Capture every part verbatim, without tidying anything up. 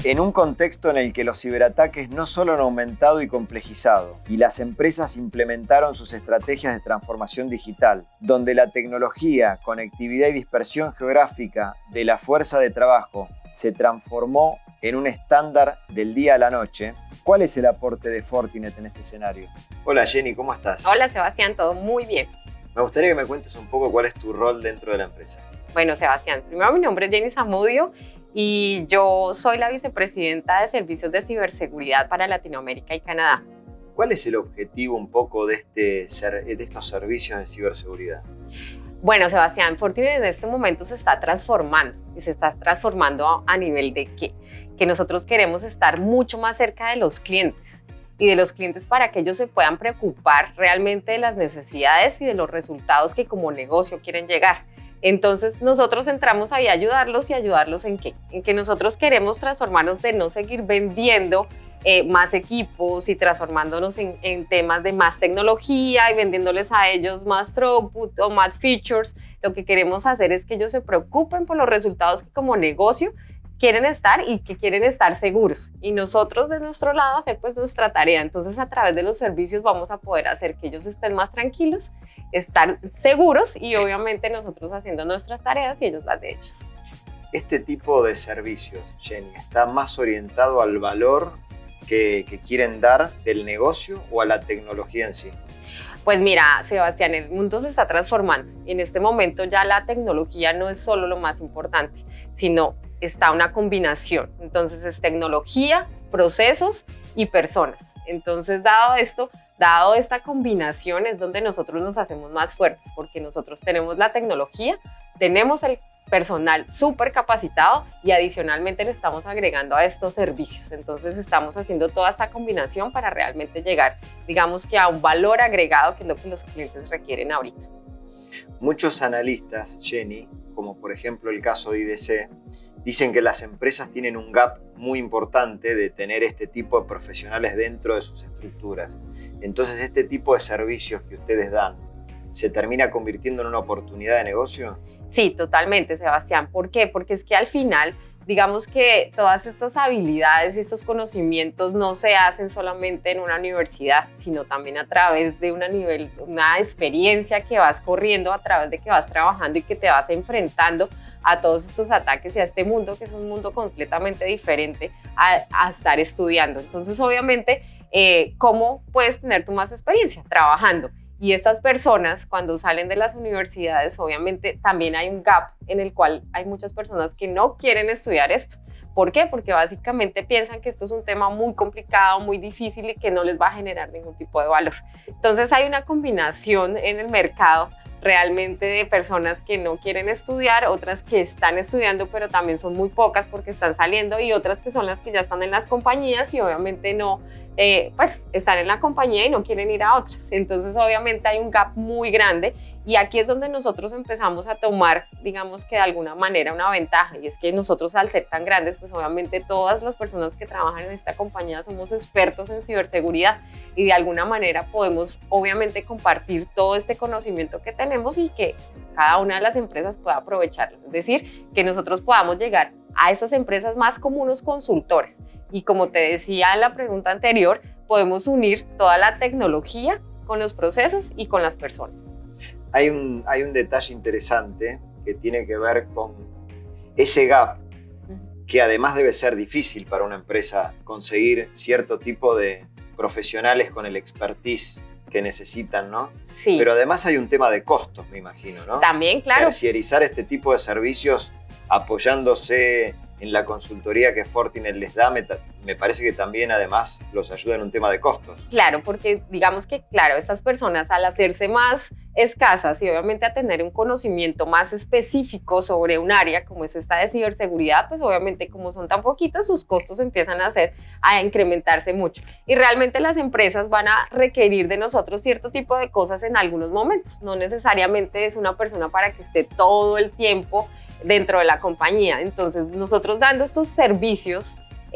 En un contexto en el que los ciberataques no solo han aumentado y complejizado, y las empresas implementaron sus estrategias de transformación digital, donde la tecnología, conectividad y dispersión geográfica de la fuerza de trabajo se transformó en un estándar del día a la noche, ¿cuál es el aporte de Fortinet en este escenario? Hola Jenny, ¿cómo estás? Hola Sebastián, todo muy bien. Me gustaría que me cuentes un poco cuál es tu rol dentro de la empresa. Bueno, Sebastián, primero mi nombre es Jenny Zamudio y yo soy la vicepresidenta de Servicios de Ciberseguridad para Latinoamérica y Canadá. ¿Cuál es el objetivo un poco de, este, de estos servicios de ciberseguridad? Bueno, Sebastián, Fortinet en este momento se está transformando y se está transformando a nivel de qué? Que nosotros queremos estar mucho más cerca de los clientes y de los clientes para que ellos se puedan preocupar realmente de las necesidades y de los resultados que como negocio quieren llegar. Entonces nosotros entramos ahí a ayudarlos y ayudarlos en qué? En que nosotros queremos transformarnos de no seguir vendiendo eh, más equipos y transformándonos en, en temas de más tecnología y vendiéndoles a ellos más throughput o más features. Lo que queremos hacer es que ellos se preocupen por los resultados que como negocio quieren estar y que quieren estar seguros. Y nosotros de nuestro lado hacer pues nuestra tarea. Entonces a través de los servicios vamos a poder hacer que ellos estén más tranquilos, estar seguros y obviamente nosotros haciendo nuestras tareas y ellos las de ellos. Este tipo de servicios, Jenny, ¿está más orientado al valor que, que quieren dar del negocio o a la tecnología en sí? Pues mira, Sebastián, el mundo se está transformando y en este momento ya la tecnología no es solo lo más importante, sino está una combinación. Entonces es tecnología, procesos y personas. Entonces, dado esto, dado esta combinación es donde nosotros nos hacemos más fuertes, porque nosotros tenemos la tecnología, tenemos el personal súper capacitado y adicionalmente le estamos agregando a estos servicios. Entonces estamos haciendo toda esta combinación para realmente llegar, digamos que a un valor agregado, que es lo que los clientes requieren ahorita. Muchos analistas, Jenny, como por ejemplo el caso de I D C, dicen que las empresas tienen un gap muy importante de tener este tipo de profesionales dentro de sus estructuras. Entonces, este tipo de servicios que ustedes dan, ¿se termina convirtiendo en una oportunidad de negocio? Sí, totalmente, Sebastián. ¿Por qué? Porque es que al final, digamos que todas estas habilidades y estos conocimientos no se hacen solamente en una universidad, sino también a través de una, nivel, una experiencia que vas corriendo, a través de que vas trabajando y que te vas enfrentando a todos estos ataques y a este mundo que es un mundo completamente diferente a, a estar estudiando. Entonces, obviamente, eh, ¿cómo puedes tener tú más experiencia? Trabajando. Y estas personas, cuando salen de las universidades, obviamente también hay un gap en el cual hay muchas personas que no quieren estudiar esto. ¿Por qué? Porque básicamente piensan que esto es un tema muy complicado, muy difícil y que no les va a generar ningún tipo de valor. Entonces hay una combinación en el mercado realmente de personas que no quieren estudiar, otras que están estudiando pero también son muy pocas porque están saliendo y otras que son las que ya están en las compañías y obviamente no, eh, pues están en la compañía y no quieren ir a otras. Entonces obviamente hay un gap muy grande y aquí es donde nosotros empezamos a tomar, digamos que de alguna manera una ventaja, y es que nosotros al ser tan grandes, pues obviamente todas las personas que trabajan en esta compañía somos expertos en ciberseguridad y de alguna manera podemos obviamente compartir todo este conocimiento que tenemos y que cada una de las empresas pueda aprovecharlo. Es decir, que nosotros podamos llegar a esas empresas más como unos consultores. Y como te decía en la pregunta anterior, podemos unir toda la tecnología con los procesos y con las personas. Hay un, hay un detalle interesante que tiene que ver con ese gap, que además debe ser difícil para una empresa conseguir cierto tipo de profesionales con el expertise que necesitan, ¿no? Sí. Pero además hay un tema de costos, me imagino, ¿no? También, claro. Terciarizar este tipo de servicios apoyándose en la consultoría que Fortinet les da, me, me parece que también además los ayuda en un tema de costos. Claro, porque digamos que, claro, estas personas al hacerse más escasas y obviamente a tener un conocimiento más específico sobre un área como es esta de ciberseguridad, pues obviamente como son tan poquitas, sus costos empiezan a, hacer, a incrementarse mucho. Y realmente las empresas van a requerir de nosotros cierto tipo de cosas en algunos momentos. No necesariamente es una persona para que esté todo el tiempo dentro de la compañía. Entonces, nosotros dando estos servicios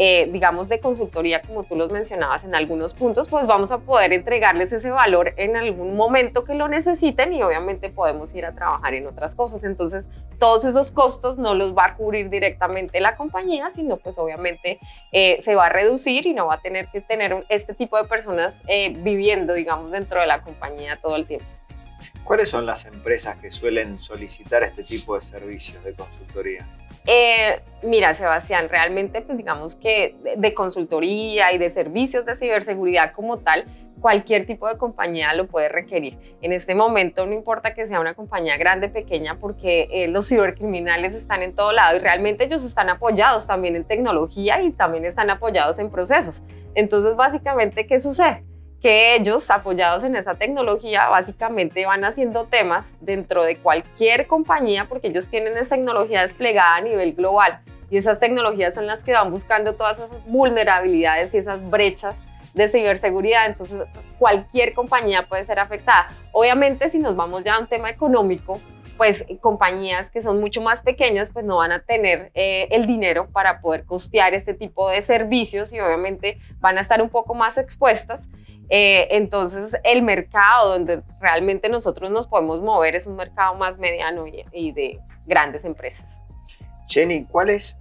eh, digamos, de consultoría, como tú los mencionabas en algunos puntos, pues vamos a poder entregarles ese valor en algún momento que lo necesiten y obviamente podemos ir a trabajar en otras cosas. Entonces, todos esos costos no los va a cubrir directamente la compañía, sino pues obviamente eh, se va a reducir y no va a tener que tener un, este tipo de personas eh, viviendo, digamos, dentro de la compañía todo el tiempo. ¿Cuáles son las empresas que suelen solicitar este tipo de servicios de consultoría? Eh, mira, Sebastián, realmente pues digamos que de, de consultoría y de servicios de ciberseguridad como tal, cualquier tipo de compañía lo puede requerir. En este momento no importa que sea una compañía grande, pequeña, porque eh, los cibercriminales están en todo lado y realmente ellos están apoyados también en tecnología y también están apoyados en procesos. Entonces, básicamente, ¿qué sucede? Que ellos, apoyados en esa tecnología, básicamente van haciendo temas dentro de cualquier compañía porque ellos tienen esa tecnología desplegada a nivel global y esas tecnologías son las que van buscando todas esas vulnerabilidades y esas brechas de ciberseguridad. Entonces, cualquier compañía puede ser afectada. Obviamente, si nos vamos ya a un tema económico, pues compañías que son mucho más pequeñas pues no van a tener eh, el dinero para poder costear este tipo de servicios y obviamente van a estar un poco más expuestas. Eh, entonces, el mercado donde realmente nosotros nos podemos mover es un mercado más mediano y, y de grandes empresas. Jenny, ¿cuál es,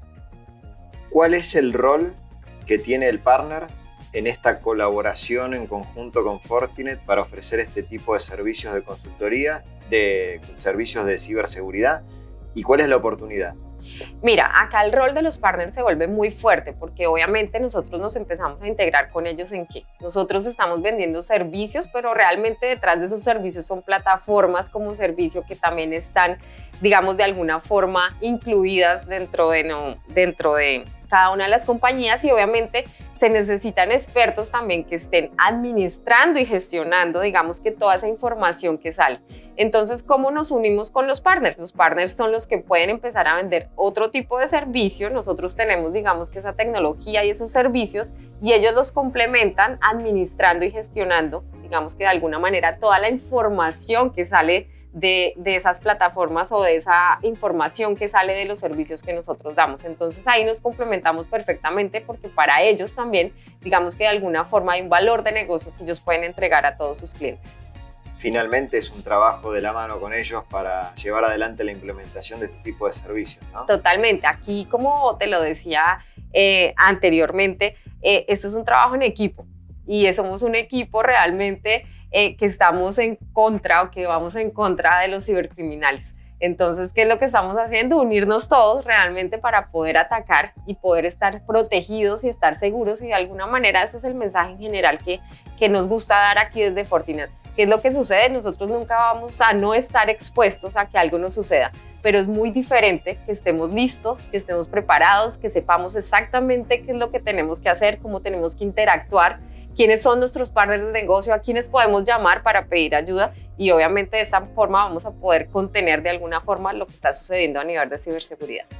¿cuál es el rol que tiene el partner en esta colaboración en conjunto con Fortinet para ofrecer este tipo de servicios de consultoría, de servicios de ciberseguridad? ¿Y cuál es la oportunidad? Mira, acá el rol de los partners se vuelve muy fuerte porque obviamente nosotros nos empezamos a integrar con ellos en qué. Nosotros estamos vendiendo servicios, pero realmente detrás de esos servicios son plataformas como servicio que también están, digamos, de alguna forma incluidas dentro de, no, dentro de cada una de las compañías y obviamente se necesitan expertos también que estén administrando y gestionando, digamos, que toda esa información que sale. Entonces, ¿cómo nos unimos con los partners? Los partners son los que pueden empezar a vender otro tipo de servicio. Nosotros tenemos, digamos, que esa tecnología y esos servicios y ellos los complementan administrando y gestionando, digamos que de alguna manera toda la información que sale De, de esas plataformas o de esa información que sale de los servicios que nosotros damos. Entonces ahí nos complementamos perfectamente porque para ellos también, digamos que de alguna forma hay un valor de negocio que ellos pueden entregar a todos sus clientes. Finalmente es un trabajo de la mano con ellos para llevar adelante la implementación de este tipo de servicios, ¿no? Totalmente. Aquí, como te lo decía eh, anteriormente, eh, esto es un trabajo en equipo y somos un equipo realmente Eh, que estamos en contra o que vamos en contra de los cibercriminales. Entonces, ¿qué es lo que estamos haciendo? Unirnos todos realmente para poder atacar y poder estar protegidos y estar seguros y de alguna manera ese es el mensaje en general que, que nos gusta dar aquí desde Fortinet. ¿Qué es lo que sucede? Nosotros nunca vamos a no estar expuestos a que algo nos suceda, pero es muy diferente que estemos listos, que estemos preparados, que sepamos exactamente qué es lo que tenemos que hacer, cómo tenemos que interactuar, quiénes son nuestros partners de negocio, a quiénes podemos llamar para pedir ayuda y obviamente de esta forma vamos a poder contener de alguna forma lo que está sucediendo a nivel de ciberseguridad.